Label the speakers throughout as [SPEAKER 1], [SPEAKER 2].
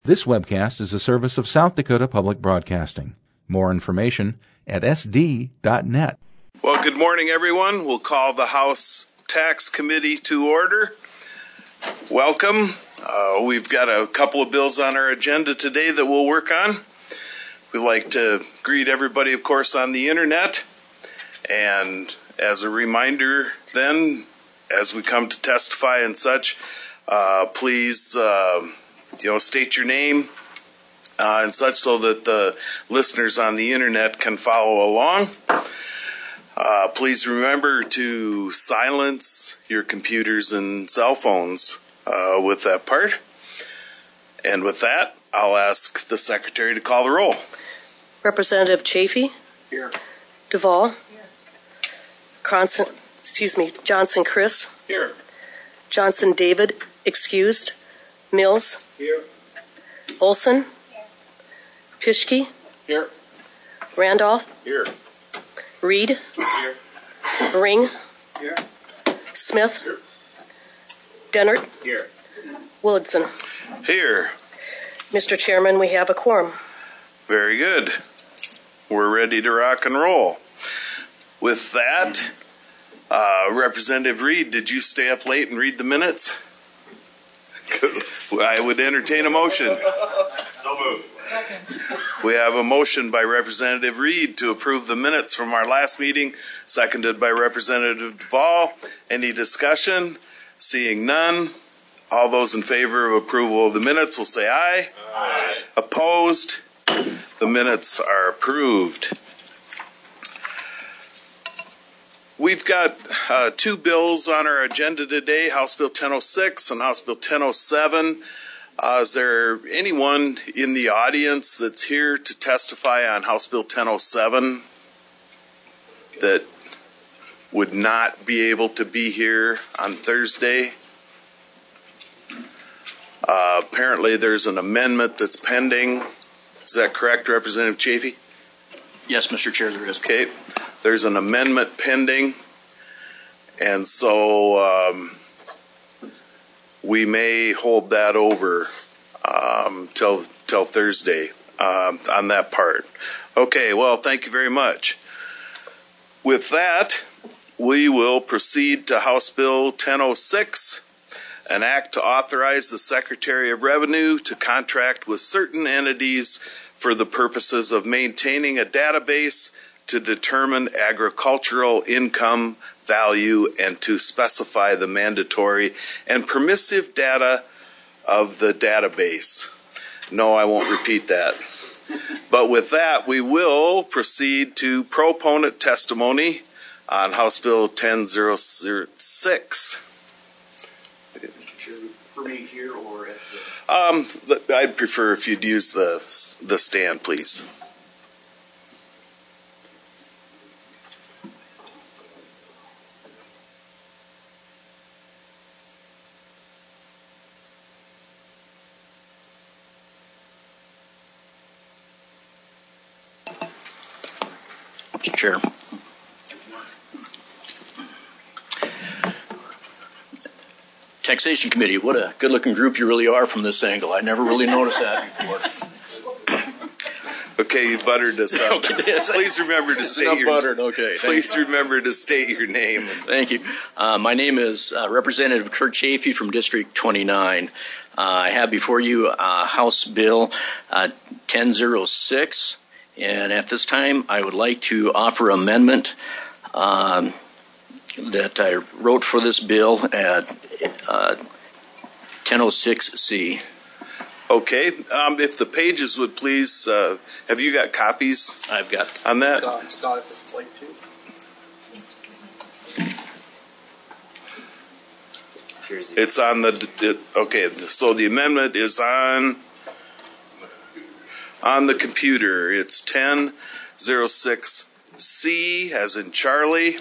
[SPEAKER 1] This webcast is a service of South Dakota Public Broadcasting. More information at sd.net.
[SPEAKER 2] Well, good morning, everyone. We'll call the House Tax Committee to order. Welcome. We've got a couple of bills on our agenda today that we'll work on. We'd like to greet everybody, of course, on the internet. And as a reminder, then, as we come to testify and such, please state your name and such so that the listeners on the internet can follow along. Please remember to silence your computers and cell phones with that part. And with that, I'll ask the secretary to call the roll.
[SPEAKER 3] Representative Chafee?
[SPEAKER 2] Here.
[SPEAKER 3] Duvall? Here. Johnson Chris?
[SPEAKER 2] Here.
[SPEAKER 3] Johnson David, excused. Mills?
[SPEAKER 2] Here.
[SPEAKER 3] Olson? Here. Pischke?
[SPEAKER 2] Here.
[SPEAKER 3] Randolph?
[SPEAKER 2] Here.
[SPEAKER 3] Reed?
[SPEAKER 2] Here.
[SPEAKER 3] Ring?
[SPEAKER 2] Here.
[SPEAKER 3] Smith?
[SPEAKER 2] Here.
[SPEAKER 3] Dennert?
[SPEAKER 2] Here.
[SPEAKER 3] Willardson?
[SPEAKER 2] Here.
[SPEAKER 3] Mr. Chairman, we have a quorum.
[SPEAKER 2] Very good. We're ready to rock and roll. With that, Representative Reed, did you stay up late and read the minutes? I would entertain a motion.
[SPEAKER 4] So moved.
[SPEAKER 2] We have a motion by Representative Reed to approve the minutes from our last meeting, seconded by Representative Duvall. Any discussion? Seeing none. All those in favor of approval of the minutes will say aye.
[SPEAKER 4] Aye.
[SPEAKER 2] Opposed? The minutes are approved. We've got two bills on our agenda today, House Bill 1006 and House Bill 1007. Is there anyone in the audience that's here to testify on House Bill 1007 that would not be able to be here on Thursday? Apparently there's an amendment that's pending. Is that correct, Representative Chafee?
[SPEAKER 5] Yes, Mr. Chair, there is.
[SPEAKER 2] Okay. There's an amendment pending, and so we may hold that over till Thursday on that part. Okay, well, thank you very much. With that, we will proceed to House Bill 1006, an act to authorize the Secretary of Revenue to contract with certain entities for the purposes of maintaining a database to determine agricultural income value and to specify the mandatory and permissive data of the database. No, I won't repeat that. But with that, we will proceed to proponent testimony on House Bill 1006.
[SPEAKER 5] For me here or at
[SPEAKER 2] the... I'd prefer if you'd use the stand, please.
[SPEAKER 5] Mr. Chair. Taxation Committee, what a good-looking group you really are from this angle. I never really noticed that before.
[SPEAKER 2] Okay, you buttered us up. Please remember to state your
[SPEAKER 5] buttered. Okay.
[SPEAKER 2] Please remember to state your name.
[SPEAKER 5] Thank you. My name is Representative Kurt Chafee from District 29. I have before you House Bill 1006, and at this time I would like to offer amendment that I wrote for this bill at 1006C.
[SPEAKER 2] Okay. If the pages would please, have you got copies?
[SPEAKER 5] I've got
[SPEAKER 2] on that.
[SPEAKER 4] It's on display too.
[SPEAKER 2] It's on the. Okay, so the amendment is on the computer. It's 1006C, as in Charlie.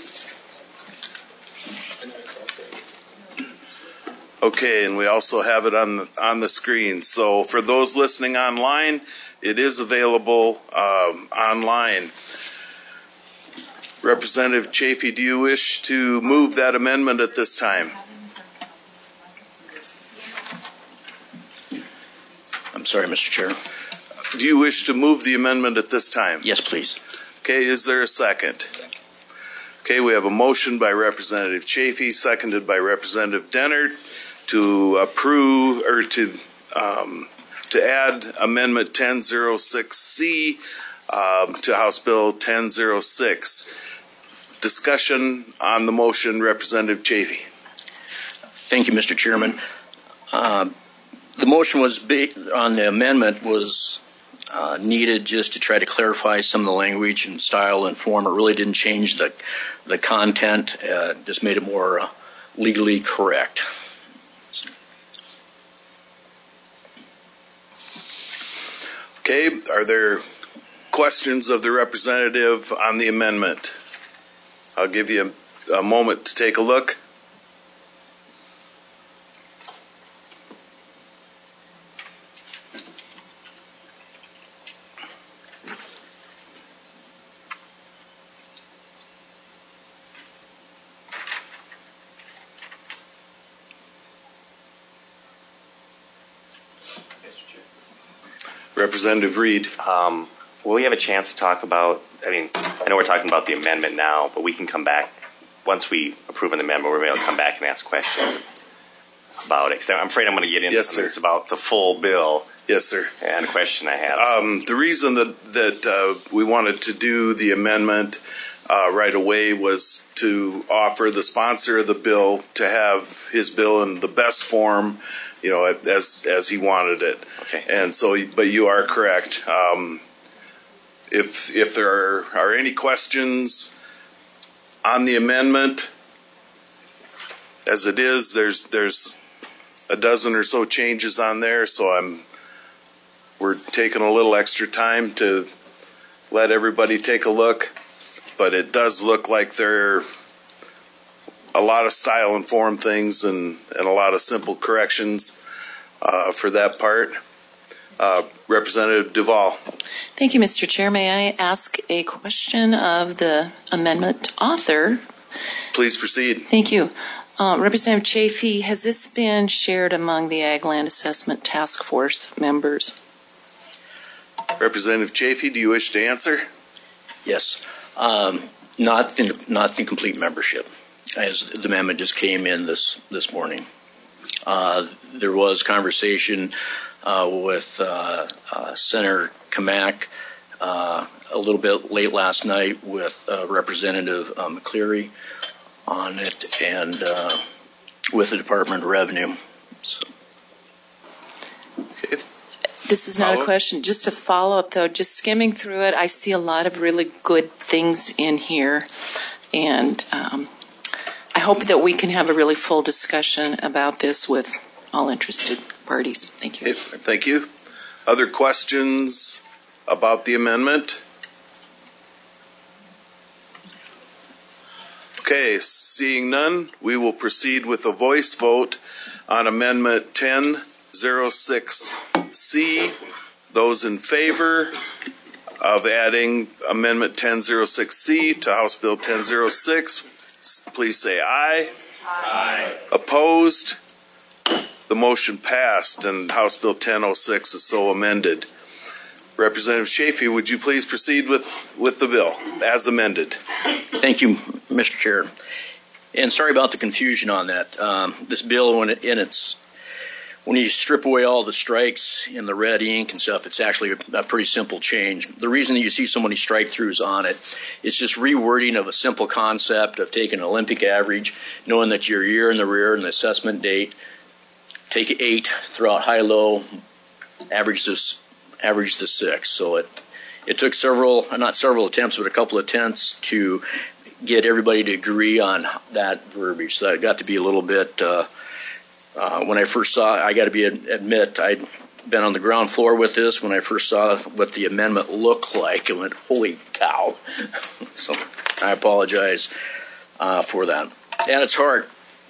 [SPEAKER 2] Okay, and we also have it on the screen. So for those listening online, it is available online. Representative Chafee, do you wish to move that amendment at this time?
[SPEAKER 5] sorry, Mr. Chair.
[SPEAKER 2] Do you wish to move the amendment at this time?
[SPEAKER 5] Yes, please.
[SPEAKER 2] Okay, is there a second? Okay, we have a motion by Representative Chafee, seconded by Representative Dennert to approve or to add Amendment 1006C to House Bill 1006. Discussion on the motion, Representative Chafee.
[SPEAKER 5] Thank you, Mr. Chairman. The motion was on the amendment was needed just to try to clarify some of the language and style and form. It really didn't change the content, just made it more legally correct.
[SPEAKER 2] Okay, are there questions of the representative on the amendment? I'll give you a moment to take a look. Representative Reed.
[SPEAKER 6] Will we have a chance to talk about, I know we're talking about the amendment now, but we can come back, once we approve an amendment, we're going to come back and ask questions about it. Because I'm afraid I'm going to get into something that's about the full bill.
[SPEAKER 2] Yes, sir.
[SPEAKER 6] And a question I have.
[SPEAKER 2] The reason that we wanted to do the amendment right away was to offer the sponsor of the bill to have his bill in the best form, as he wanted it.
[SPEAKER 6] Okay.
[SPEAKER 2] And so, but you are correct. If there are any questions on the amendment, as it is, there's a dozen or so changes on there, so we're taking a little extra time to let everybody take a look, but it does look like there are a lot of style and form things and a lot of simple corrections for that part. Representative Duvall.
[SPEAKER 7] Thank you, Mr. Chair. May I ask a question of the amendment author?
[SPEAKER 2] Please proceed.
[SPEAKER 7] Thank you. Representative Chafee, has this been shared among the Ag Land Assessment Task Force members?
[SPEAKER 2] Representative Chafee, do you wish to answer?
[SPEAKER 5] Yes. Not the complete membership, as the amendment just came in this morning. There was conversation with Senator Kamak a little bit late last night with Representative McCleary on it and with the Department of Revenue. So.
[SPEAKER 2] Okay.
[SPEAKER 7] This is not a question, just a follow-up though. Just skimming through it, I see a lot of really good things in here, and I hope that we can have a really full discussion about this with all interested parties. Thank you.
[SPEAKER 2] Okay, thank you. Other questions about the amendment? Okay, seeing none, we will proceed with a voice vote on Amendment 1006C. Those in favor of adding Amendment 1006C to House Bill 1006, please say aye.
[SPEAKER 5] Aye.
[SPEAKER 2] Opposed? The motion passed and House Bill 1006 is so amended. Representative Chafee, would you please proceed with the bill as amended?
[SPEAKER 5] Thank you, Mr. Chair. And sorry about the confusion on that. This bill, when you strip away all the strikes in the red ink and stuff, it's actually a pretty simple change. The reason that you see so many strike-throughs on it is just rewording of a simple concept of taking an Olympic average, knowing that your year in the rear and the assessment date, take 8 throughout high-low, average the 6. So it took not several attempts, but a couple of attempts to get everybody to agree on that verbiage. So that got to be a little bit. When I first saw it, I got to admit, I'd been on the ground floor with this. When I first saw what the amendment looked like, I went, holy cow. So I apologize for that. At its heart,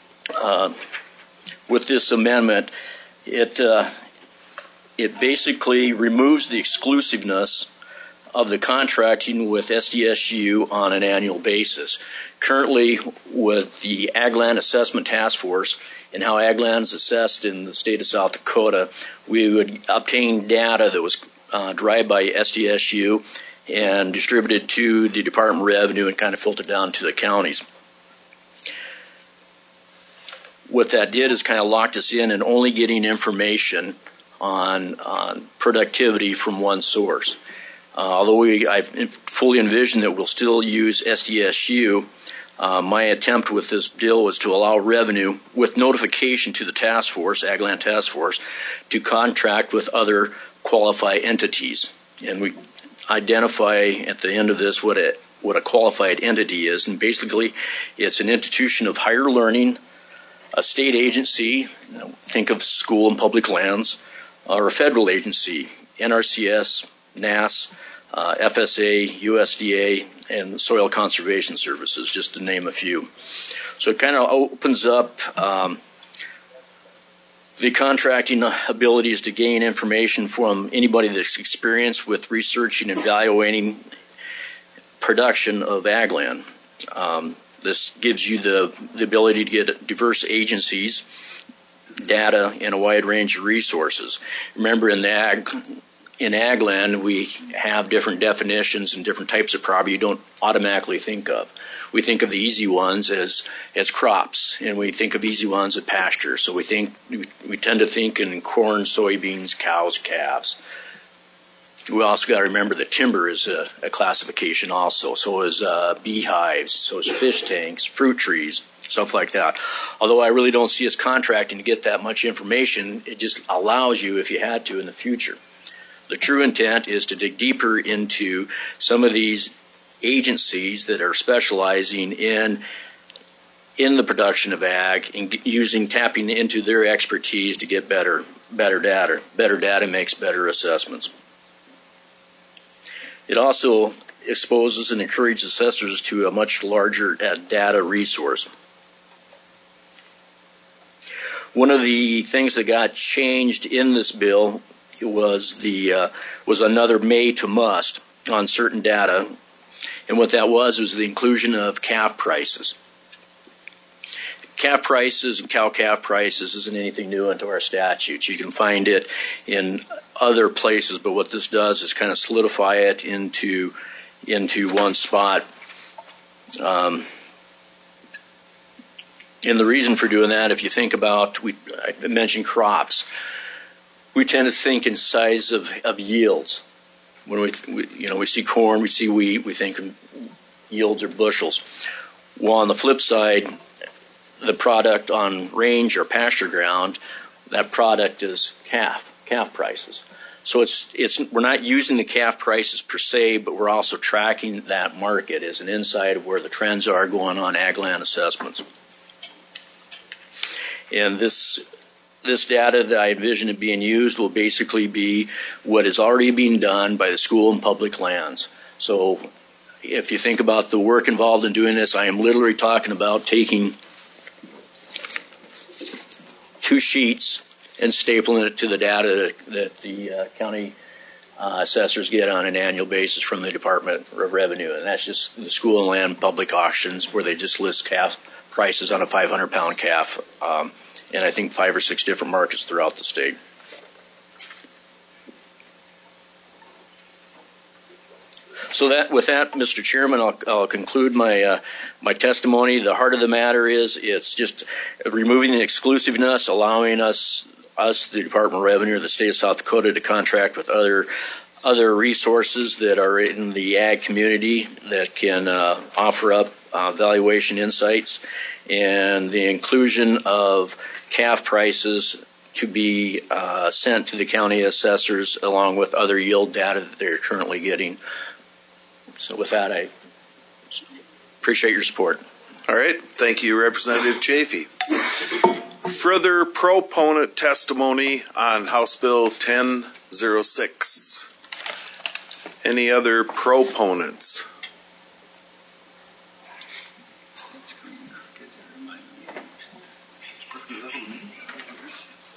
[SPEAKER 5] with this amendment, it basically removes the exclusiveness of the contracting with SDSU on an annual basis. Currently, with the Agland Assessment Task Force and how Agland is assessed in the state of South Dakota, we would obtain data that was derived by SDSU and distributed to the Department of Revenue and kind of filtered down to the counties. What that did is kind of locked us in and only getting information on productivity from one source. Although I fully envision that we'll still use SDSU, my attempt with this bill was to allow revenue, with notification to the task force, Agland Task Force, to contract with other qualified entities. And we identify at the end of this what a qualified entity is. And basically, it's an institution of higher learning, a state agency, think of school and public lands, or a federal agency, NRCS, NASS, FSA, USDA, and Soil Conservation Services, just to name a few. So it kind of opens up the contracting abilities to gain information from anybody that's experienced with researching and evaluating production of agland. This gives you the ability to get diverse agencies, data, and a wide range of resources. Remember, in agland, we have different definitions and different types of property you don't automatically think of. We think of the easy ones as crops, and we think of easy ones as pasture. So we tend to think in corn, soybeans, cows, calves. We also got to remember that timber is a classification also. So is beehives, so is fish tanks, fruit trees, stuff like that. Although I really don't see us contracting to get that much information, it just allows you, if you had to, in the future. The true intent is to dig deeper into some of these agencies that are specializing in the production of ag and tapping into their expertise to get better data. Better data makes better assessments. It also exposes and encourages assessors to a much larger data resource. One of the things that got changed in this bill was another may to must on certain data, and what that was the inclusion of calf prices. Calf prices and cow-calf prices isn't anything new into our statutes. You can find it in other places, but what this does is kind of solidify it into one spot. And the reason for doing that, if you think about, I mentioned crops, we tend to think in size of yields. When we see corn, we see wheat, we think in yields or bushels. While on the flip side, the product on range or pasture ground, that product is calf prices. So we're not using the calf prices per se, but we're also tracking that market as an insight of where the trends are going on agland assessments. And this data that I envision it being used will basically be what is already being done by the school and public lands. So if you think about the work involved in doing this, I am literally talking about taking 2 sheets and stapling it to the data that the county assessors get on an annual basis from the Department of Revenue. And that's just the school and land public auctions where they just list calf prices on a 500-pound calf in I think 5 or 6 different markets throughout the state. So with that, Mr. Chairman, I'll conclude my testimony. The heart of the matter is it's just removing the exclusiveness, allowing us, the Department of Revenue, the state of South Dakota, to contract with other resources that are in the ag community that can offer up valuation insights, and the inclusion of calf prices to be sent to the county assessors along with other yield data that they're currently getting. So with that, I appreciate your support.
[SPEAKER 2] All right. Thank you, Representative Chafee. Further proponent testimony on House Bill 1006. Any other proponents?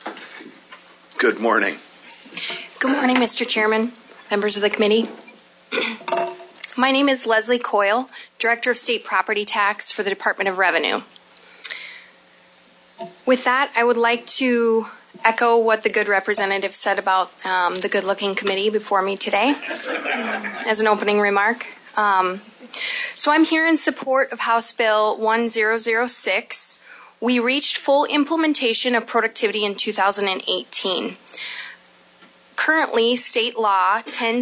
[SPEAKER 2] Good morning.
[SPEAKER 8] Good morning, Mr. Chairman, members of the committee. My name is Leslie Coyle, Director of State Property Tax for the Department of Revenue. With that, I would like to echo what the good representative said about the good-looking committee before me today as an opening remark. So I'm here in support of House Bill 1006. We reached full implementation of productivity in 2018. Currently, state law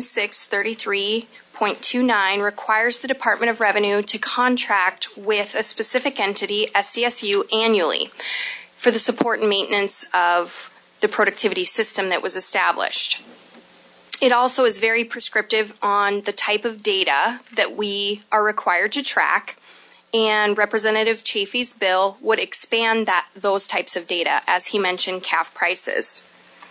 [SPEAKER 8] 10633.29 requires the Department of Revenue to contract with a specific entity, SDSU, annually for the support and maintenance of the productivity system that was established. It also is very prescriptive on the type of data that we are required to track, and Representative Chafee's bill would expand those types of data, as he mentioned, calf prices.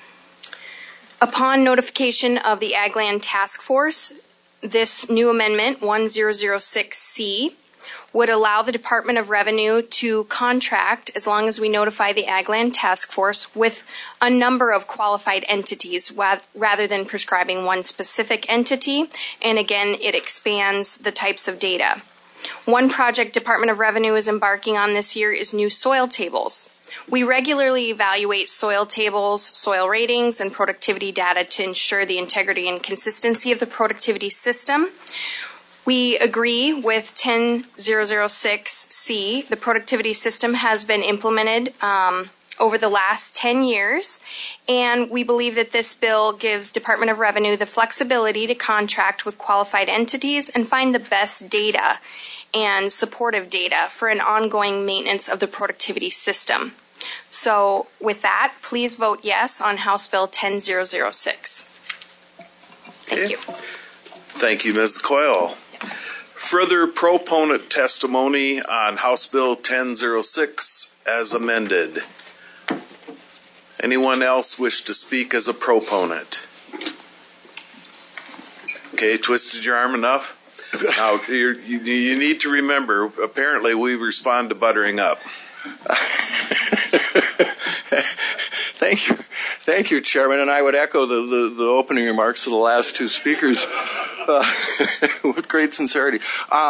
[SPEAKER 8] Upon notification of the Ag Land Task Force, this new amendment, 1006C, would allow the Department of Revenue to contract, as long as we notify the Ag Land Task Force, with a number of qualified entities rather than prescribing one specific entity. And again, it expands the types of data. One project Department of Revenue is embarking on this year is new soil tables. We regularly evaluate soil tables, soil ratings, and productivity data to ensure the integrity and consistency of the productivity system. We agree with 10006C. The productivity system has been implemented over the last 10 years, and we believe that this bill gives Department of Revenue the flexibility to contract with qualified entities and find the best data and supportive data for an ongoing maintenance of the productivity system. So with that, please vote yes on House Bill 10006. Thank you.
[SPEAKER 2] Thank you, Ms. Coyle. Further proponent testimony on House Bill 1006 as amended. Anyone else wish to speak as a proponent? Okay, twisted your arm enough? Now, you need to remember, apparently we respond to buttering up.
[SPEAKER 9] Thank you, Chairman. And I would echo the opening remarks of the last two speakers with great sincerity.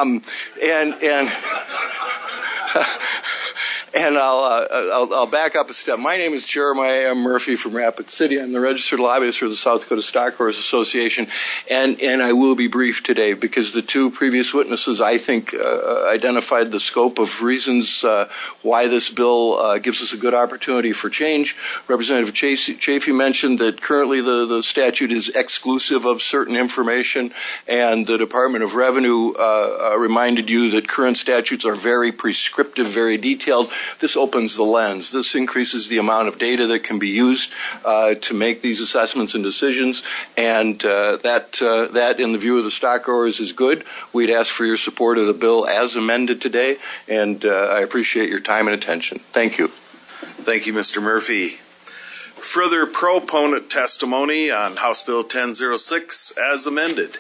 [SPEAKER 9] And I'll back up a step. My name is Jeremiah M. Murphy from Rapid City. I'm the registered lobbyist for the South Dakota Stock Growers Association, and I will be brief today because the two previous witnesses, I think, identified the scope of reasons why this bill gives us a good opportunity for change. Representative Chafee mentioned that currently the statute is exclusive of certain information, and the Department of Revenue reminded you that current statutes are very prescriptive, very detailed. This opens the lens. This increases the amount of data that can be used to make these assessments and decisions, and that, in the view of the stock growers, is good. We'd ask for your support of the bill as amended today, and I appreciate your time and attention. Thank you.
[SPEAKER 2] Thank you, Mr. Murphy. Further proponent testimony on House Bill 1006 as amended.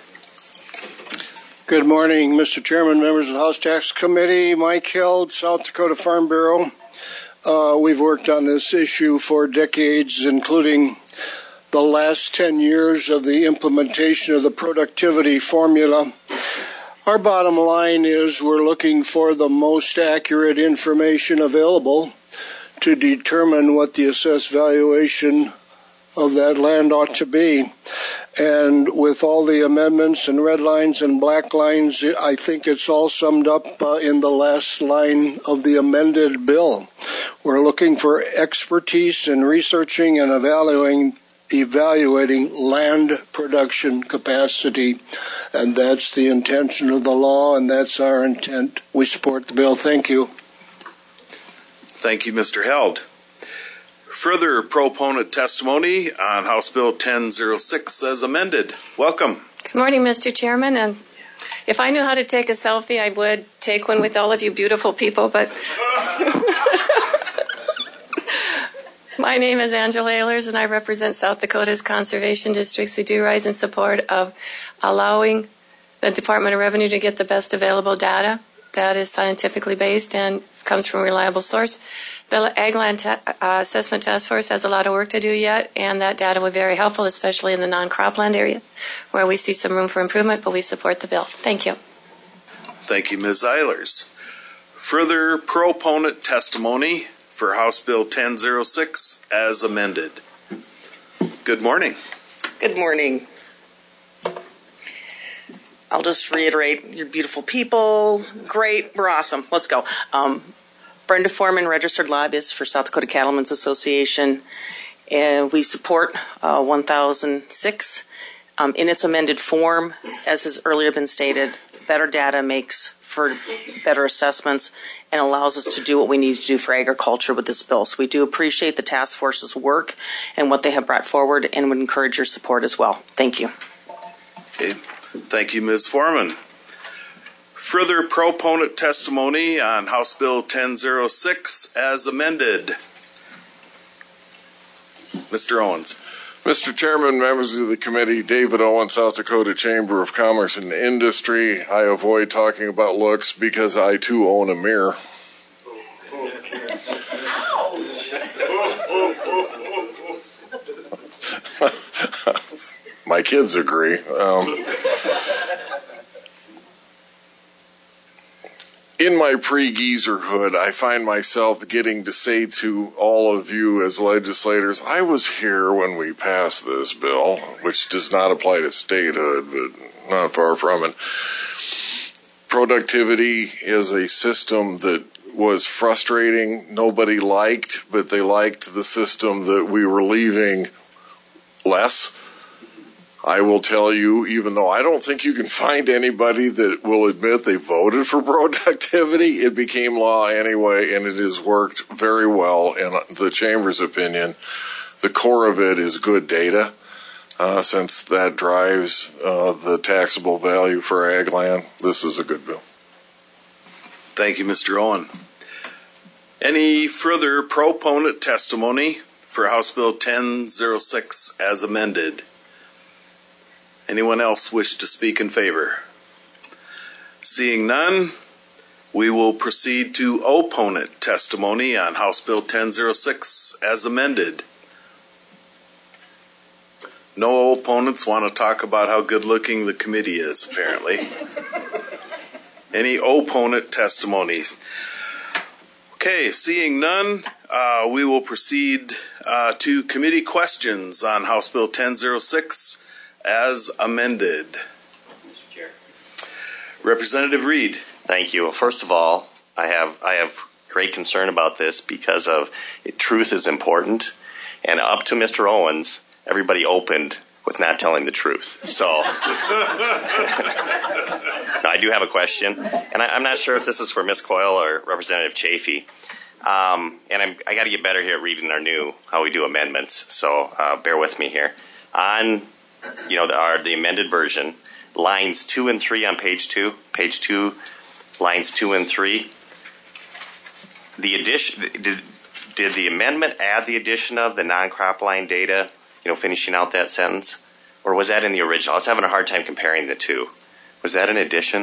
[SPEAKER 10] Good morning, Mr. Chairman, members of the House Tax Committee. Mike Held, South Dakota Farm Bureau. We've worked on this issue for decades, including the last 10 years of the implementation of the productivity formula. Our bottom line is we're looking for the most accurate information available to determine what the assessed valuation of that land ought to be. And with all the amendments and red lines and black lines, I think it's all summed up in the last line of the amended bill. We're looking for expertise in researching and evaluating land production capacity, and that's the intention of the law, and that's our intent. We support the bill. Thank you.
[SPEAKER 2] Thank you, Mr. Held. Further proponent testimony on House Bill 1006 as amended. Welcome.
[SPEAKER 11] Good morning, Mr. Chairman. And if I knew how to take a selfie, I would take one with all of you beautiful people, but my name is Angela Ehlers, and I represent South Dakota's conservation districts. We do rise in support of allowing the Department of Revenue to get the best available data that is scientifically based and comes from a reliable source. The Ag Land Assessment Task Force has a lot of work to do yet, and that data will be very helpful, especially in the non-cropland area, where we see some room for improvement, but we support the bill. Thank you.
[SPEAKER 2] Thank you, Ms. Eilers. Further proponent testimony for House Bill 1006 as amended. Good morning.
[SPEAKER 12] Good morning. I'll just reiterate, you're beautiful people. Great. We're awesome. Let's go. Brenda Foreman, registered lobbyist for South Dakota Cattlemen's Association. And we support 1006 in its amended form. As has earlier been stated, better data makes for better assessments and allows us to do what we need to do for agriculture with this bill. So we do appreciate the task force's work and what they have brought forward and would encourage your support as well. Thank you.
[SPEAKER 2] Okay. Thank you, Ms. Foreman. Further proponent testimony on House Bill 1006 as amended. Mr. Owens.
[SPEAKER 13] Mr. Chairman, members of the committee, David Owen, South Dakota Chamber of Commerce and Industry. I avoid talking about looks because I too own a mirror. My kids agree. In my pre-geezerhood, I find myself getting to say to all of you as legislators, I was here when we passed this bill, which does not apply to statehood, but not far from it. Productivity is a system that was frustrating, nobody liked, but they liked the system that we were leaving less. I will tell you, even though I don't think you can find anybody that will admit they voted for productivity, it became law anyway, and it has worked very well in the Chamber's opinion. The core of it is good data, since that drives the taxable value for ag land. This is a good bill.
[SPEAKER 2] Thank you, Mr. Owen. Any further proponent testimony for House Bill 1006 as amended? Anyone else wish to speak in favor? Seeing none, we will proceed to opponent testimony on House Bill 1006 as amended. No opponents want to talk about how good looking the committee is, apparently. Any opponent testimonies? Okay, seeing none, we will proceed to committee questions on House Bill 1006 as amended.
[SPEAKER 6] Mr. Chair.
[SPEAKER 2] Representative Reed.
[SPEAKER 6] Thank you. Well, first of all, I have great concern about this because of truth is important, and up to Mr. Owens, everybody opened with not telling the truth. So I do have a question, and I'm not sure if this is for Ms. Coyle or Representative Chafee. And I got to get better here at reading how we do amendments. So bear with me here. On the amended version, lines 2 and 3 on page 2, lines 2 and 3. The addition did the amendment add the addition of the non-crop line data? Finishing out that sentence, or was that in the original? I was having a hard time comparing the two. Was that an addition?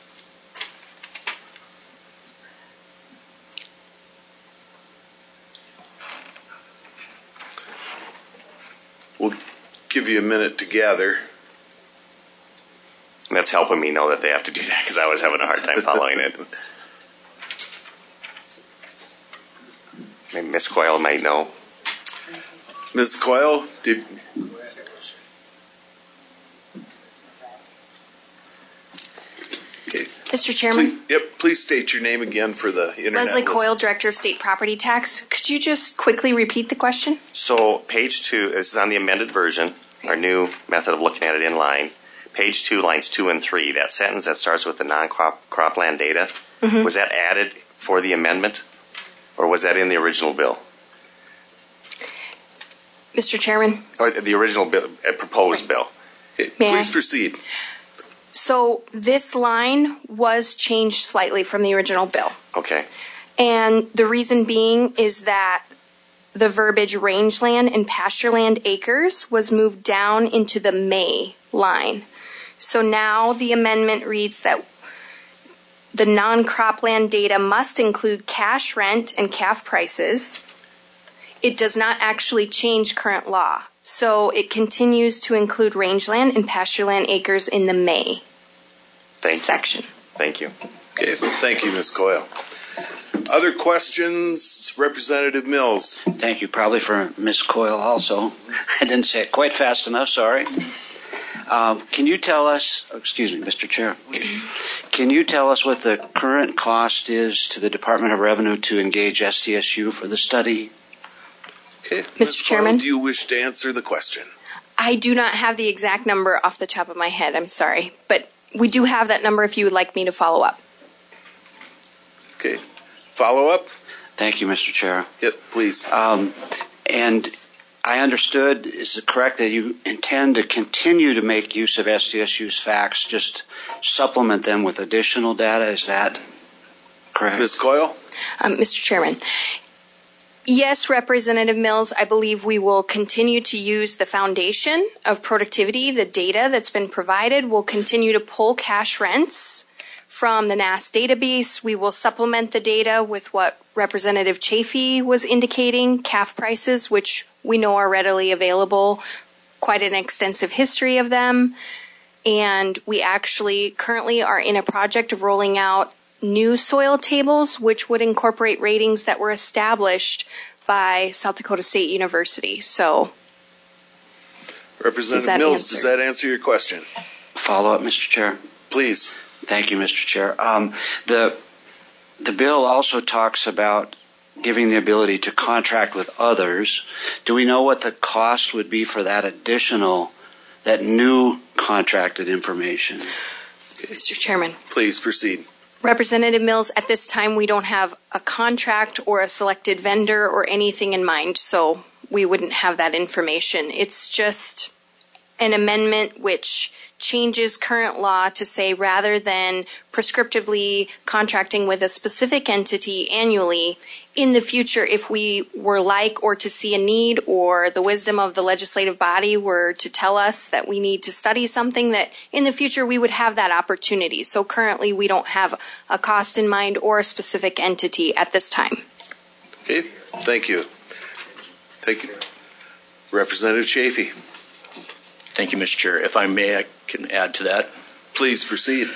[SPEAKER 2] We'll give you a minute to gather.
[SPEAKER 6] And that's helping me know that they have to do that because I was having a hard time following it. Maybe Ms. Coyle might know.
[SPEAKER 2] Ms. Coyle, did...
[SPEAKER 8] Mr. Chairman?
[SPEAKER 2] Please state your name again for the internet.
[SPEAKER 8] Leslie Coyle, Director of State Property Tax. Could you just quickly repeat the question?
[SPEAKER 6] So page 2, this is on the amended version, our new method of looking at it in line. Page 2, lines 2 and 3, that sentence that starts with the non-crop land data, was that added for the amendment, or was that in the original bill?
[SPEAKER 8] Mr. Chairman?
[SPEAKER 6] Or the original bill, proposed bill.
[SPEAKER 2] Please proceed.
[SPEAKER 8] So this line was changed slightly from the original bill.
[SPEAKER 6] Okay.
[SPEAKER 8] And the reason being is that the verbiage rangeland and pastureland acres was moved down into the may line. So now the amendment reads that The non-cropland data must include cash rent and CAF prices. It does not actually change current law, so it continues to include rangeland and pastureland acres in the May section.
[SPEAKER 6] Thank you.
[SPEAKER 2] Okay, thank you, Ms. Coyle. Other questions? Representative Mills.
[SPEAKER 14] Thank you. Probably for Ms. Coyle also. I didn't say it quite fast enough, sorry. Can you tell us, excuse me, Mr. Chair, can you tell us what the current cost is to the Department of Revenue to engage SDSU for the study?
[SPEAKER 2] Okay.
[SPEAKER 8] Mr. Chairman?
[SPEAKER 2] Do you wish to answer the question?
[SPEAKER 8] I do not have the exact number off the top of my head, I'm sorry, but we do have that number if you would like me to follow up.
[SPEAKER 2] Okay. Follow up?
[SPEAKER 14] Thank you, Mr. Chair.
[SPEAKER 2] Yep, please.
[SPEAKER 14] And I understood, is it correct that you intend to continue to make use of SDSU's facts, just supplement them with additional data? Is that correct?
[SPEAKER 2] Ms. Coyle?
[SPEAKER 8] Mr. Chairman, yes, Representative Mills, I believe we will continue to use the foundation of productivity, the data that's been provided. We'll continue to pull cash rents from the NASS database. We will supplement the data with what Representative Chafee was indicating, CAF prices, which we know are readily available, quite an extensive history of them. And we actually currently are in a project of rolling out new soil tables, which would incorporate ratings that were established by South Dakota State University. So,
[SPEAKER 2] Representative Mills, does that answer your question?
[SPEAKER 14] Follow up, Mr. Chair.
[SPEAKER 2] Please.
[SPEAKER 14] Thank you, Mr. Chair. The bill also talks about giving the ability to contract with others. Do we know what the cost would be for that new contracted information?
[SPEAKER 8] Mr. Chairman.
[SPEAKER 2] Please proceed.
[SPEAKER 8] Representative Mills, at this time we don't have a contract or a selected vendor or anything in mind, so we wouldn't have that information. It's just an amendment which changes current law to say rather than prescriptively contracting with a specific entity annually, in the future, if we were like or to see a need or the wisdom of the legislative body were to tell us that we need to study something, that in the future we would have that opportunity. So currently we don't have a cost in mind or a specific entity at this time.
[SPEAKER 2] Okay, thank you. Thank you. Representative Chafee.
[SPEAKER 5] Thank you, Mr. Chair. If I may, I can add to that.
[SPEAKER 2] Please proceed.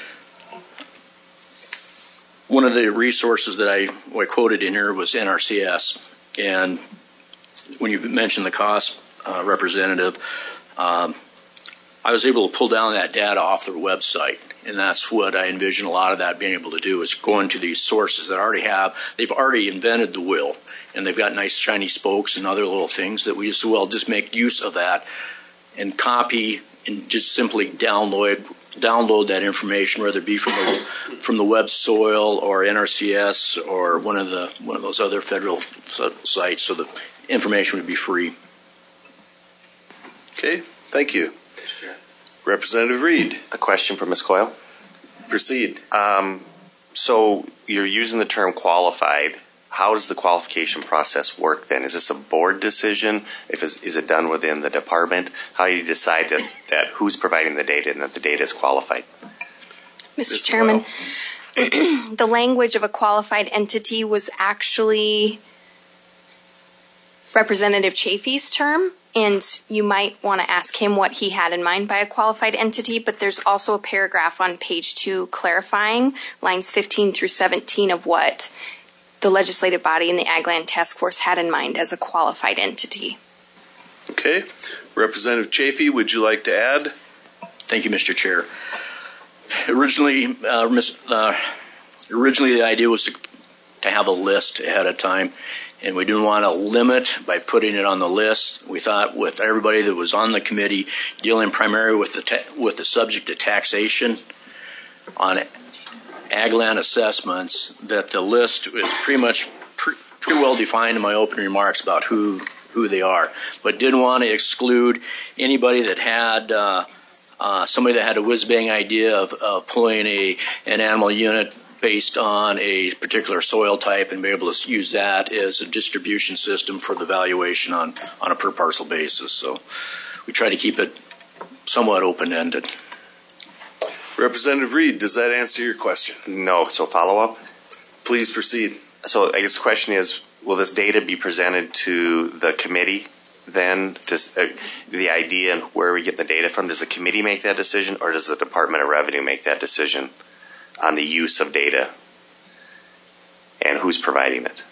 [SPEAKER 5] One of the resources that I quoted in here was NRCS. And when you mentioned the cost, Representative, I was able to pull down that data off their website. And that's what I envision a lot of that being able to do, is go into these sources that already have. They've already invented the wheel. And they've got nice shiny spokes and other little things that we just make use of that and copy and just simply download that information, whether it be from the web soil or NRCS or one of those other federal sites, so the information would be free.
[SPEAKER 2] Okay, thank you. Representative Reed.
[SPEAKER 6] A question for Ms. Coyle.
[SPEAKER 2] Proceed.
[SPEAKER 6] So you're using the term qualified. How does the qualification process work then? Is this a board decision? Is it done within the department? How do you decide that who's providing the data and that the data is qualified?
[SPEAKER 8] Mr. Chairman, the language of a qualified entity was actually Representative Chafee's term, and you might want to ask him what he had in mind by a qualified entity, but there's also a paragraph on page 2 clarifying lines 15 through 17 of what the legislative body and the Ag-Land Task Force had in mind as a qualified entity.
[SPEAKER 2] Okay. Representative Chafee, would you like to add?
[SPEAKER 5] Thank you, Mr. Chair. Originally, the idea was to have a list ahead of time, and we didn't want to limit by putting it on the list. We thought with everybody that was on the committee dealing primarily with the subject of taxation on ag land assessments, that the list is pretty well defined in my opening remarks about who they are, but didn't want to exclude anybody that had somebody that had a whiz-bang idea of pulling an animal unit based on a particular soil type and be able to use that as a distribution system for the valuation on a per parcel basis. So we try to keep it somewhat open-ended.
[SPEAKER 2] Representative Reed, does that answer your question?
[SPEAKER 6] No. So follow up?
[SPEAKER 2] Please proceed.
[SPEAKER 6] So I guess the question is, will this data be presented to the committee then? Just the idea and where we get the data from, does the committee make that decision, or does the Department of Revenue make that decision on the use of data and who's providing it?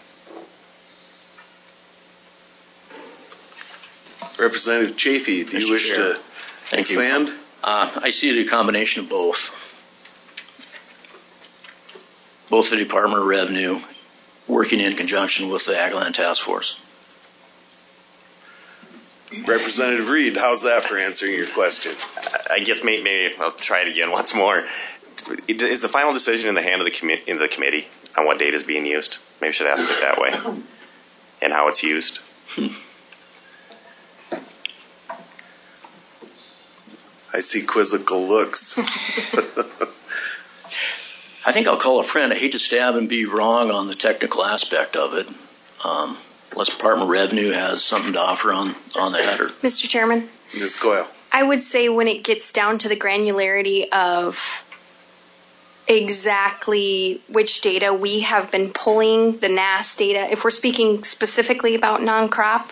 [SPEAKER 2] Representative Chafee, do you wish to expand?
[SPEAKER 5] I see it a combination of both. Both the Department of Revenue working in conjunction with the Agland Task Force.
[SPEAKER 2] Representative Reed, how's that for answering your question?
[SPEAKER 6] I guess maybe I'll try it again once more. Is the final decision in the hand of the committee on what data is being used? Maybe I should ask it that way. And how it's used.
[SPEAKER 2] I see quizzical looks.
[SPEAKER 5] I think I'll call a friend. I hate to stab and be wrong on the technical aspect of it. Unless Department of Revenue has something to offer on that. Or
[SPEAKER 8] Mr. Chairman?
[SPEAKER 2] Ms. Coyle.
[SPEAKER 8] I would say when it gets down to the granularity of exactly which data we have been pulling, the NAS data, if we're speaking specifically about non-crop,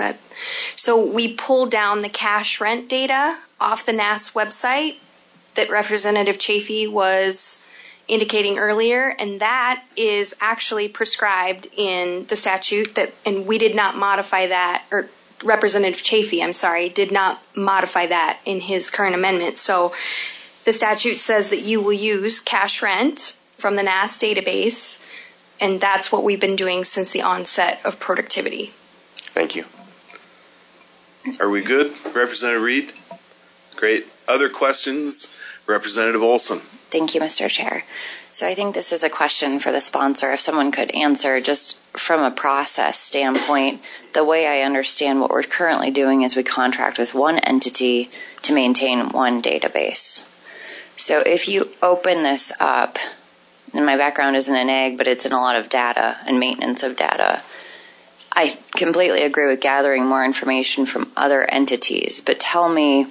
[SPEAKER 8] so we pull down the cash rent data off the NAS website that Representative Chafee was indicating earlier, and that is actually prescribed in the statute and we did not modify that, or Representative Chafee, I'm sorry, did not modify that in his current amendment. So the statute says that you will use cash rent from the NAS database, and that's what we've been doing since the onset of productivity.
[SPEAKER 6] Thank you.
[SPEAKER 2] Are we good? Representative Reed? Great. Other questions? Representative Olson.
[SPEAKER 15] Thank you, Mr. Chair. So I think this is a question for the sponsor. If someone could answer just from a process standpoint, the way I understand what we're currently doing is we contract with one entity to maintain one database. So if you open this up, and my background isn't in ag, but it's in a lot of data and maintenance of data, I completely agree with gathering more information from other entities, but tell me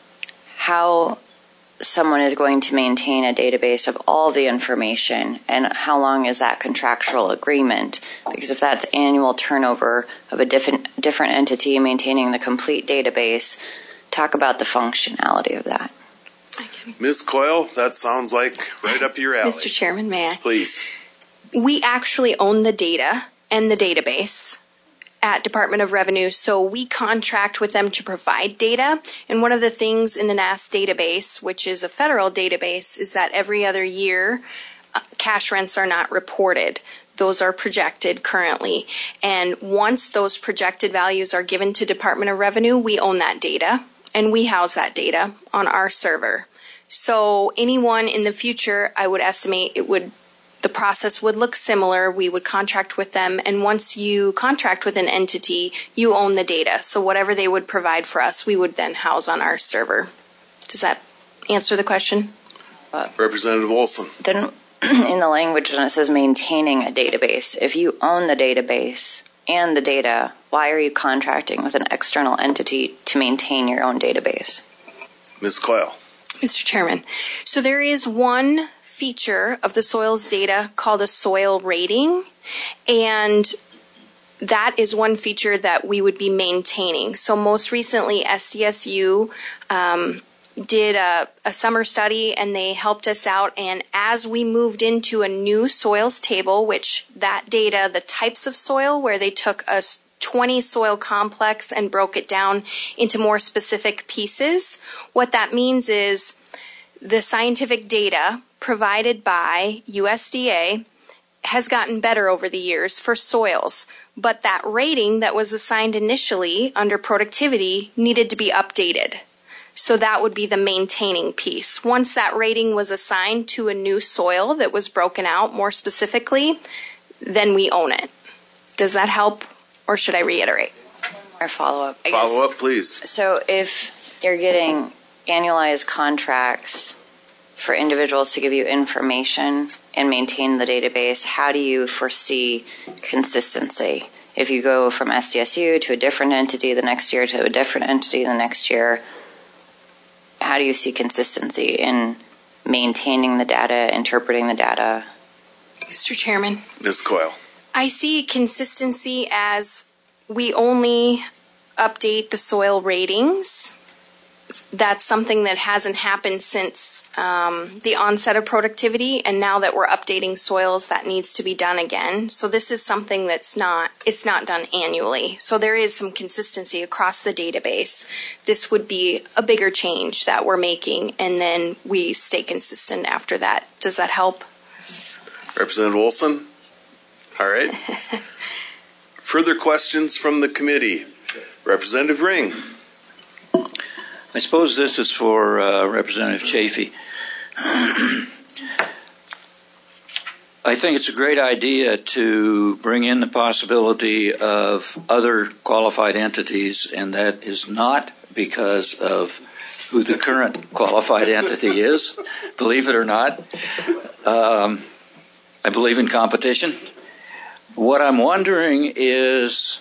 [SPEAKER 15] how someone is going to maintain a database of all the information, and how long is that contractual agreement? Because if that's annual turnover of a different entity maintaining the complete database, talk about the functionality of that.
[SPEAKER 2] Ms. Coyle, that sounds like right up your alley.
[SPEAKER 8] Mr. Chairman, may I?
[SPEAKER 2] Please.
[SPEAKER 8] We actually own the data and the database at Department of Revenue, so we contract with them to provide data. And one of the things in the NAS database, which is a federal database, is that every other year cash rents are not reported. Those are projected currently. And once those projected values are given to Department of Revenue, we own that data and we house that data on our server. So anyone in the future, I would estimate the process would look similar. We would contract with them, and once you contract with an entity, you own the data. So whatever they would provide for us, we would then house on our server. Does that answer the question?
[SPEAKER 2] Representative Olson.
[SPEAKER 15] Then in the language when it says maintaining a database, if you own the database and the data, why are you contracting with an external entity to maintain your own database?
[SPEAKER 2] Ms. Coyle.
[SPEAKER 8] Mr. Chairman, so there is one feature of the soils data called a soil rating, and that is one feature that we would be maintaining. So most recently, SDSU did a summer study, and they helped us out. And as we moved into a new soils table, which that data, the types of soil, where they took a 20 soil complex and broke it down into more specific pieces, what that means is the scientific data provided by USDA has gotten better over the years for soils, but that rating that was assigned initially under productivity needed to be updated. So that would be the maintaining piece. Once that rating was assigned to a new soil that was broken out more specifically, then we own it. Does that help, or should I reiterate?
[SPEAKER 15] Or follow-up?
[SPEAKER 2] Follow-up, please.
[SPEAKER 15] So if you're getting annualized contracts for individuals to give you information and maintain the database, how do you foresee consistency? If you go from SDSU to a different entity the next year to a different entity the next year, how do you see consistency in maintaining the data, interpreting the data?
[SPEAKER 8] Mr. Chairman.
[SPEAKER 2] Ms. Coyle.
[SPEAKER 8] I see consistency as we only update the soil ratings. That's something that hasn't happened since the onset of productivity, and now that we're updating soils, that needs to be done again. So this is something it's not done annually. So there is some consistency across the database. This would be a bigger change that we're making, and then we stay consistent after that. Does that help?
[SPEAKER 2] Representative Olson? All right. Further questions from the committee? Representative Ring.
[SPEAKER 16] I suppose this is for Representative Chafee. I think it's a great idea to bring in the possibility of other qualified entities, and that is not because of who the current qualified entity is, believe it or not. I believe in competition. What I'm wondering is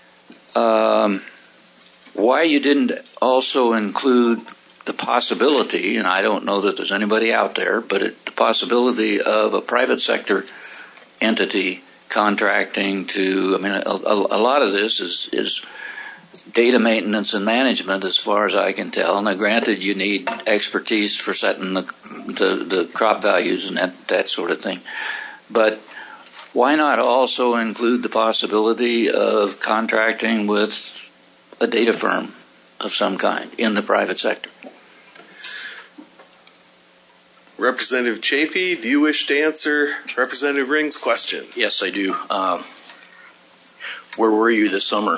[SPEAKER 16] why you didn't also include the possibility, and I don't know that there's anybody out there, but the possibility of a private sector entity contracting to, I mean, a lot of this is data maintenance and management as far as I can tell. Now, granted, you need expertise for setting the crop values and that sort of thing. But why not also include the possibility of contracting with a data firm of some kind in the private sector?
[SPEAKER 2] Representative Chafee, do you wish to answer Representative Ring's question?
[SPEAKER 5] Yes, I do. Where were you this summer?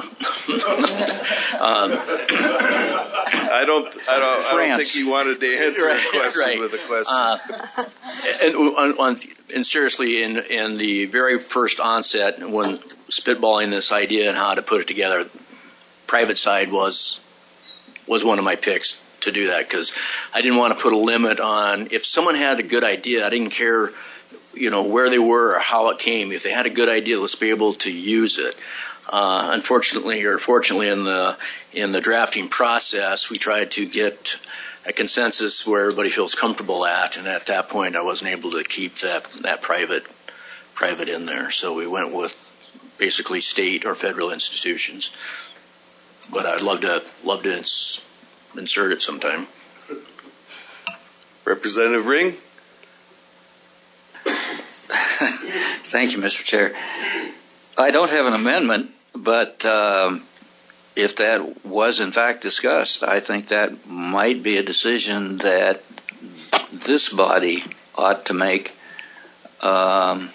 [SPEAKER 2] I don't think he wanted to answer a question with a question.
[SPEAKER 5] And seriously, in the very first onset, when spitballing this idea and how to put it together, private side was one of my picks to do that, because I didn't want to put a limit on if someone had a good idea. I didn't care, where they were or how it came. If they had a good idea, let's be able to use it. Unfortunately, or fortunately, in the drafting process, we tried to get a consensus where everybody feels comfortable at, and at that point, I wasn't able to keep that private in there. So we went with basically state or federal institutions. But I'd love to insert it sometime.
[SPEAKER 2] Representative Ring.
[SPEAKER 16] Thank you, Mr. Chair. I don't have an amendment, but if that was in fact discussed, I think that might be a decision that this body ought to make. And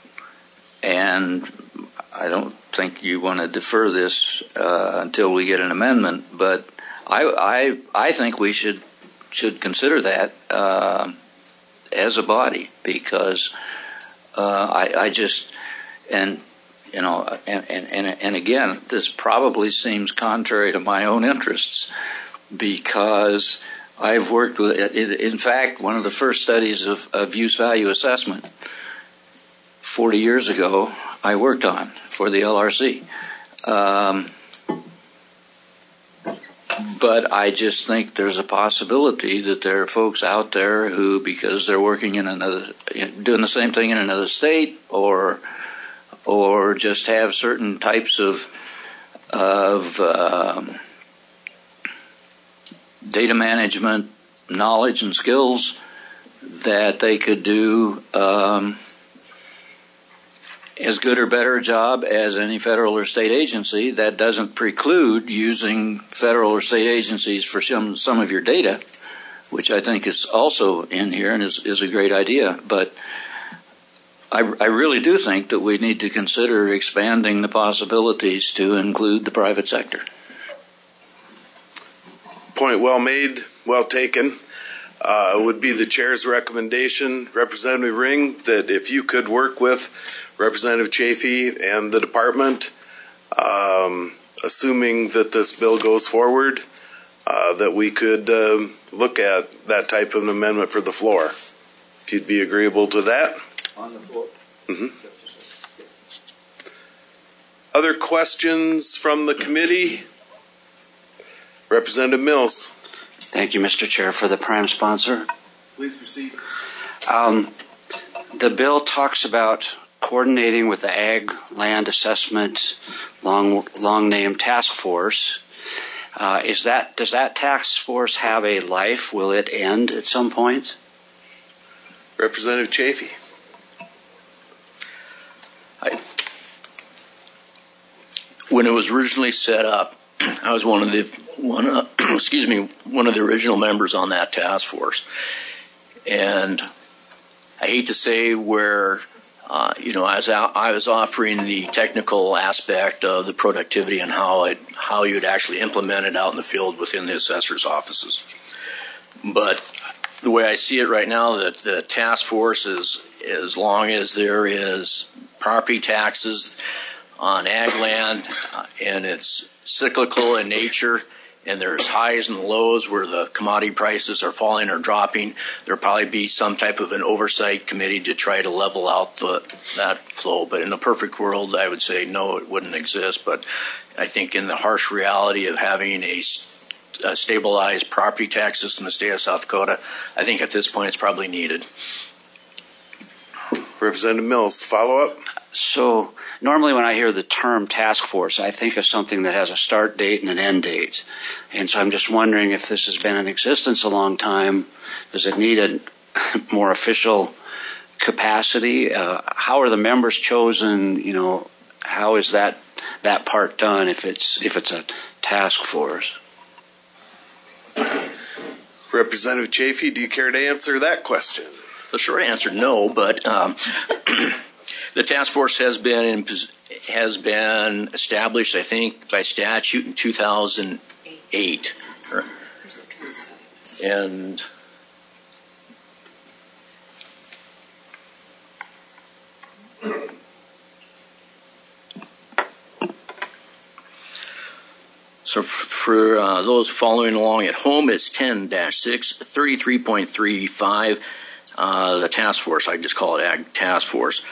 [SPEAKER 16] I don't think you want to defer this until we get an amendment, but I think we should consider that as a body, because I just and again, this probably seems contrary to my own interests, because I've worked with it. In fact, one of the first studies of use value assessment 40 years ago, I worked on for the LRC. But I just think there's a possibility that there are folks out there who, because they're working doing the same thing in another state, or just have certain types of data management knowledge and skills, that they could do as good or better a job as any federal or state agency. That doesn't preclude using federal or state agencies for some of your data, which I think is also in here and is a great idea. But I really do think that we need to consider expanding the possibilities to include the private sector.
[SPEAKER 2] Point well made, well taken. Would be the chair's recommendation, Representative Ring, that if you could work with Representative Chafee and the department, assuming that this bill goes forward, that we could look at that type of an amendment for the floor. If you'd be agreeable to that.
[SPEAKER 16] On the floor.
[SPEAKER 2] Mm-hmm. Other questions from the committee? Representative Mills.
[SPEAKER 14] Thank you, Mr. Chair, for the prime sponsor.
[SPEAKER 2] Please proceed.
[SPEAKER 14] The bill talks about coordinating with the Ag Land Assessment long name task force. Does that task force have a life? Will it end at some point?
[SPEAKER 2] Representative Chafee.
[SPEAKER 5] When it was originally set up, I was one of the original members on that task force, and I hate to say where I was offering the technical aspect of the productivity and how you'd actually implement it out in the field within the assessor's offices. But the way I see it right now, that the task force is, as long as there is property taxes on ag land and it's cyclical in nature, and there's highs and lows where the commodity prices are falling or dropping, there'll probably be some type of an oversight committee to try to level out that flow. But in a perfect world, I would say no, it wouldn't exist. But I think in the harsh reality of having a stabilized property tax system in the state of South Dakota, I think at this point it's probably needed.
[SPEAKER 2] Representative Mills, follow up?
[SPEAKER 14] So normally when I hear the term task force, I think of something that has a start date and an end date. And so I'm just wondering if this has been in existence a long time, does it need a more official capacity? How are the members chosen? How is that part done if it's a task force?
[SPEAKER 2] Representative Chafee, do you care to answer that question?
[SPEAKER 5] The short answer, no, but the task force has been established, I think, by statute in 2008. And so for those following along at home, it's 10-6, 33.35. The task force, I just call it Ag Task Force,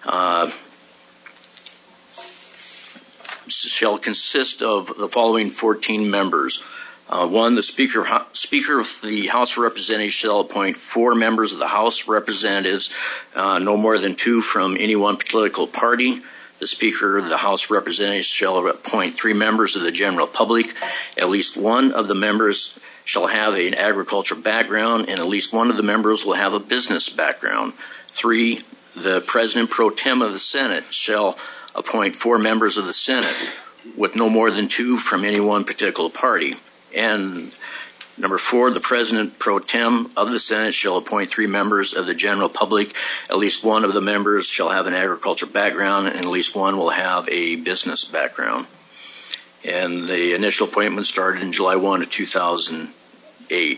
[SPEAKER 5] shall consist of the following 14 members. One, the Speaker of the House of Representatives shall appoint 4 members of the House of Representatives, no more than 2 from any one political party. The Speaker of the House of Representatives shall appoint 3 members of the general public. At least one of the members shall have an agriculture background, and at least one of the members will have a business background. 3, the President pro tem of the Senate shall appoint 4 members of the Senate, with no more than 2 from any one particular party. And number 4, the President pro tem of the Senate shall appoint 3 members of the general public. At least one of the members shall have an agriculture background, and at least one will have a business background. And the initial appointment started in July 1 of 2008.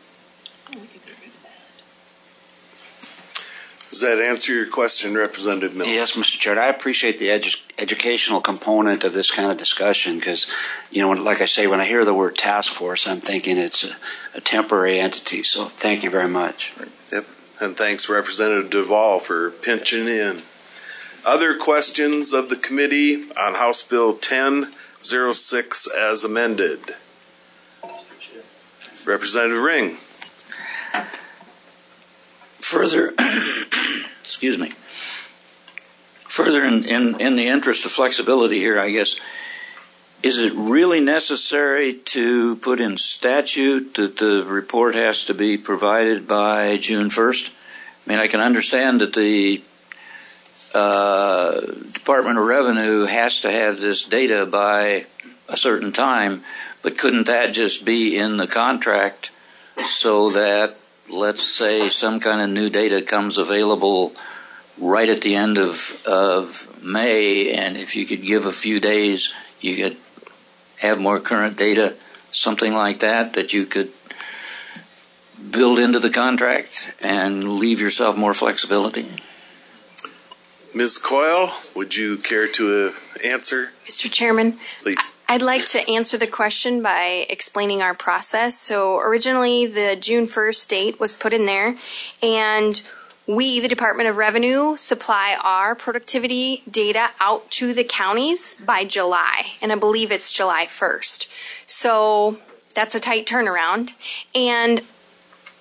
[SPEAKER 2] Does that answer your question, Representative Mills?
[SPEAKER 14] Yes, Mr. Chair. I appreciate the educational component of this kind of discussion because, like I say, when I hear the word task force, I'm thinking it's a temporary entity. So thank you very much.
[SPEAKER 2] Yep. And thanks, Representative Duvall, for pinching in. Other questions of the committee on House Bill 1006 as amended? Representative Ring.
[SPEAKER 16] Further, excuse me. Further, in the interest of flexibility here, I guess, is it really necessary to put in statute that the report has to be provided by June 1st? I mean, I can understand that the Department of Revenue has to have this data by a certain time, but couldn't that just be in the contract so that, let's say, some kind of new data comes available right at the end of May, and if you could give a few days, you could have more current data, something like that you could build into the contract and leave yourself more flexibility?
[SPEAKER 2] Ms. Coyle, would you care to answer?
[SPEAKER 8] Mr. Chairman,
[SPEAKER 2] please.
[SPEAKER 8] I'd like to answer the question by explaining our process. So originally the June 1st date was put in there, and we, the Department of Revenue, supply our productivity data out to the counties by July, and I believe it's July 1st. So that's a tight turnaround. And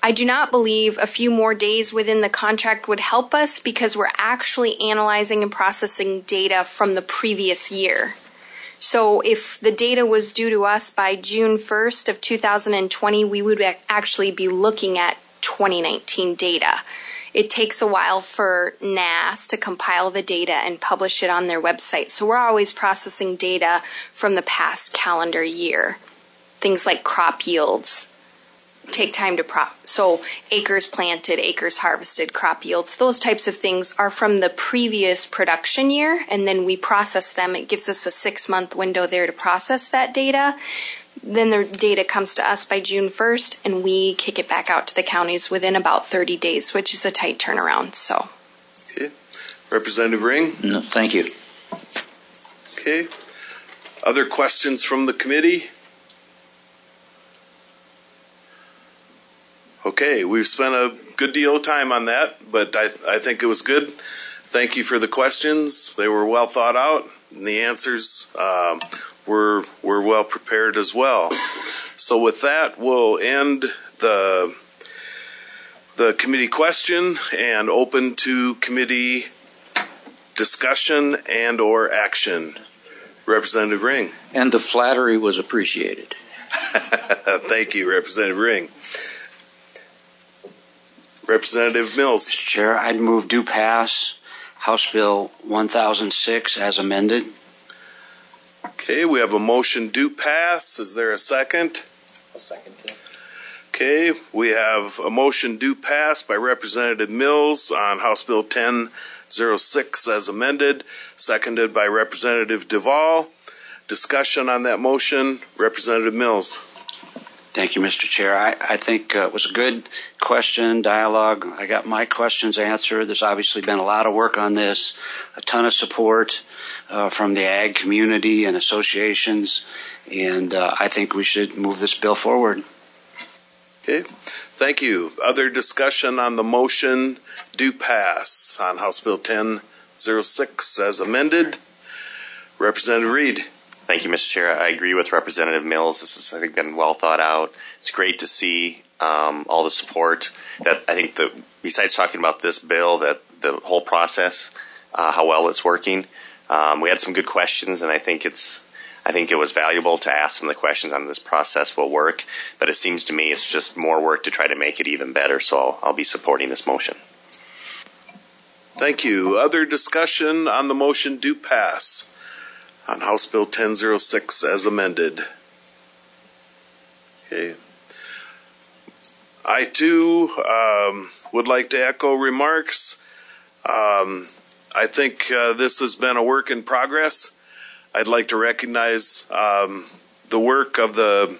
[SPEAKER 8] I do not believe a few more days within the contract would help us because we're actually analyzing and processing data from the previous year. So if the data was due to us by June 1st of 2020, we would actually be looking at 2019 data. It takes a while for NASS to compile the data and publish it on their website. So we're always processing data from the past calendar year. Things like crop yields take time to so acres planted, acres harvested, crop yields, those types of things are from the previous production year, and then we process them. It gives us a 6-month window there to process that data. Then the data comes to us by June 1st, and we kick it back out to the counties within about 30 days, which is a tight turnaround. So,
[SPEAKER 2] okay. Representative Ring?
[SPEAKER 16] No, thank you.
[SPEAKER 2] Okay. Other questions from the committee? Okay, we've spent a good deal of time on that, but I think it was good. Thank you for the questions. They were well thought out, and the answers were well prepared as well. So with that, we'll end the committee question and open to committee discussion and or action. Representative Ring.
[SPEAKER 16] And the flattery was appreciated.
[SPEAKER 2] Thank you, Representative Ring. Representative Mills.
[SPEAKER 14] Mr. Chair, I'd move do pass House Bill 1006 as amended.
[SPEAKER 2] Okay, we have a motion do pass. Is there a second?
[SPEAKER 4] I'll second it.
[SPEAKER 2] Okay, we have a motion do pass by Representative Mills on House Bill 1006 as amended, seconded by Representative Duvall. Discussion on that motion. Representative Mills.
[SPEAKER 14] Thank you, Mr. Chair. I think it was a good question, dialogue. I got my questions answered. There's obviously been a lot of work on this, a ton of support from the ag community and associations, and I think we should move this bill forward.
[SPEAKER 2] Okay, thank you. Other discussion on the motion do pass on House Bill 1006 as amended. Representative Reed.
[SPEAKER 6] Thank you, Mr. Chair. I agree with Representative Mills. This has, I think, been well thought out. It's great to see all the support. That I think besides talking about this bill, that the whole process, how well it's working. We had some good questions, and I think it was valuable to ask some of the questions on this process will work. But it seems to me it's just more work to try to make it even better. So I'll be supporting this motion.
[SPEAKER 2] Thank you. Other discussion on the motion do pass on House Bill 1006 as amended. Okay. I too would like to echo remarks. I think this has been a work in progress. I'd like to recognize the work of the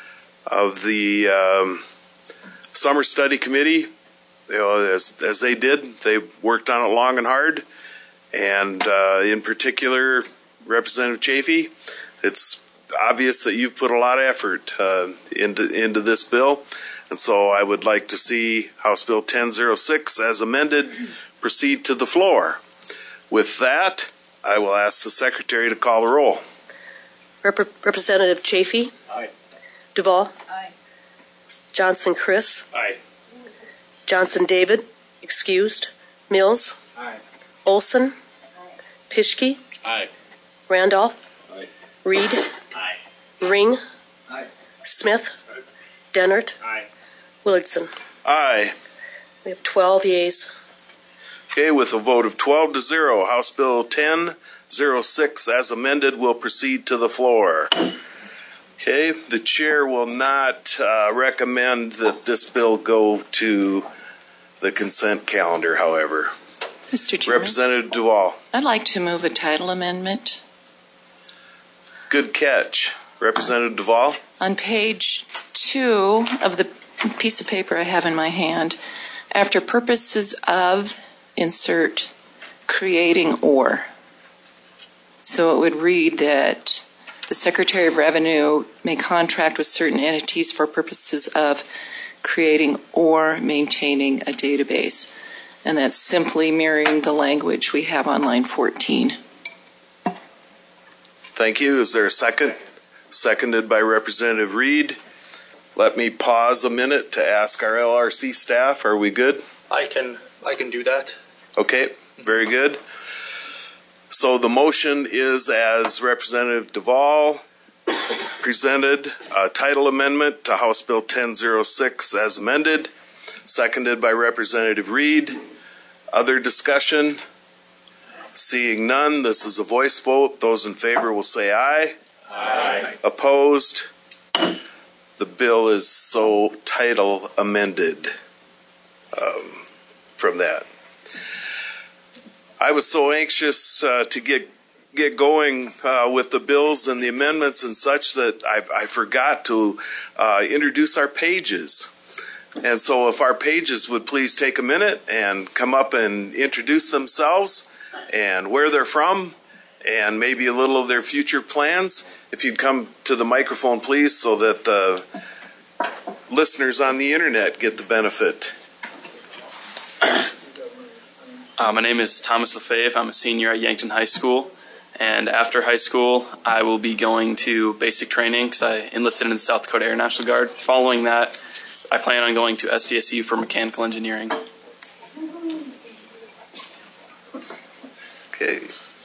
[SPEAKER 2] Summer Study Committee. You know, as they did, they worked on it long and hard, and in particular, Representative Chafee, it's obvious that you've put a lot of effort into this bill, and so I would like to see House Bill 1006 as amended proceed to the floor. With that, I will ask the Secretary to call the roll.
[SPEAKER 3] Representative Chafee?
[SPEAKER 4] Aye.
[SPEAKER 3] Duvall?
[SPEAKER 11] Aye.
[SPEAKER 3] Johnson Chris?
[SPEAKER 4] Aye.
[SPEAKER 3] Johnson David? Excused. Mills?
[SPEAKER 4] Aye.
[SPEAKER 3] Olson? Aye. Pischke?
[SPEAKER 4] Aye.
[SPEAKER 3] Randolph?
[SPEAKER 4] Aye.
[SPEAKER 3] Reed?
[SPEAKER 4] Aye.
[SPEAKER 3] Ring?
[SPEAKER 4] Aye.
[SPEAKER 3] Smith?
[SPEAKER 4] Aye.
[SPEAKER 3] Dennert?
[SPEAKER 4] Aye.
[SPEAKER 3] Willardson?
[SPEAKER 2] Aye.
[SPEAKER 3] We have 12 yeas.
[SPEAKER 2] Okay, with a vote of 12-0, House Bill 1006 as amended will proceed to the floor. Okay, the chair will not recommend that this bill go to the consent calendar, however.
[SPEAKER 7] Mr. Chairman,
[SPEAKER 2] Representative Duvall.
[SPEAKER 7] I'd like to move a title amendment.
[SPEAKER 2] Good catch. Representative Duvall.
[SPEAKER 7] On page 2 of the piece of paper I have in my hand, after purposes of, insert creating or. So it would read that the Secretary of Revenue may contract with certain entities for purposes of creating or maintaining a database. And that's simply mirroring the language we have on line 14.
[SPEAKER 2] Thank you. Is there a second? Seconded by Representative Reed. Let me pause a minute to ask our LRC staff, are we good?
[SPEAKER 4] I can do that.
[SPEAKER 2] Okay, very good. So the motion is as Representative Duvall presented, a title amendment to House Bill 1006 as amended, seconded by Representative Reed. Other discussion? Seeing none, this is a voice vote. Those in favor will say aye.
[SPEAKER 4] Aye.
[SPEAKER 2] Opposed? The bill is so title amended from that. I was so anxious to get going with the bills and the amendments and such that I forgot to introduce our pages. And so if our pages would please take a minute and come up and introduce themselves and where they're from and maybe a little of their future plans. If you'd come to the microphone, please, so that the listeners on the internet get the benefit.
[SPEAKER 17] My name is Thomas Lefebvre. I'm a senior at Yankton High School. And after high school, I will be going to basic training because I enlisted in the South Dakota Air National Guard. Following that, I plan on going to SDSU for mechanical engineering.
[SPEAKER 2] Okay.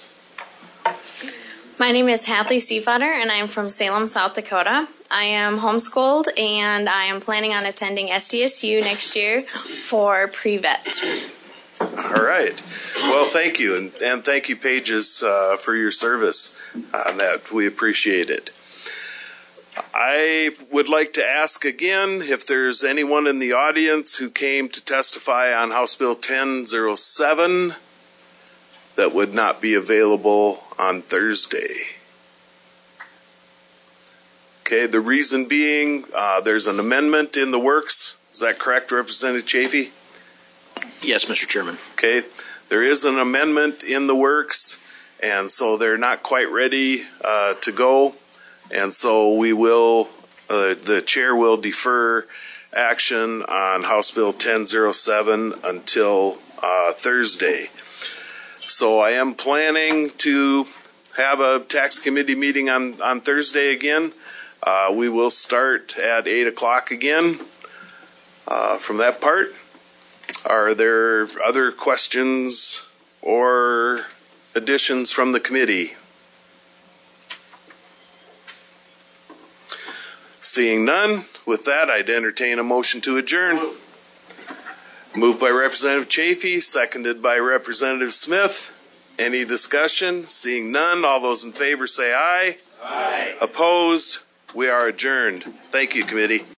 [SPEAKER 18] My name is Hadley Seafader, and I'm from Salem, South Dakota. I am homeschooled, and I am planning on attending SDSU next year for pre-vet.
[SPEAKER 2] All right. Well, thank you, and thank you, Pages, for your service on that. We appreciate it. I would like to ask again if there's anyone in the audience who came to testify on House Bill 1007 that would not be available on Thursday. Okay, the reason being there's an amendment in the works. Is that correct, Representative Chafee?
[SPEAKER 5] Yes, Mr. Chairman.
[SPEAKER 2] Okay, there is an amendment in the works, and so they're not quite ready to go. And so we will, the chair will defer action on House Bill 1007 until Thursday. So I am planning to have a tax committee meeting on Thursday again. We will start at 8 o'clock again from that part. Are there other questions or additions from the committee? Seeing none, with that, I'd entertain a motion to adjourn. Moved by Representative Chafee, seconded by Representative Smith. Any discussion? Seeing none, all those in favor say aye. Aye. Opposed? We are adjourned. Thank you, committee.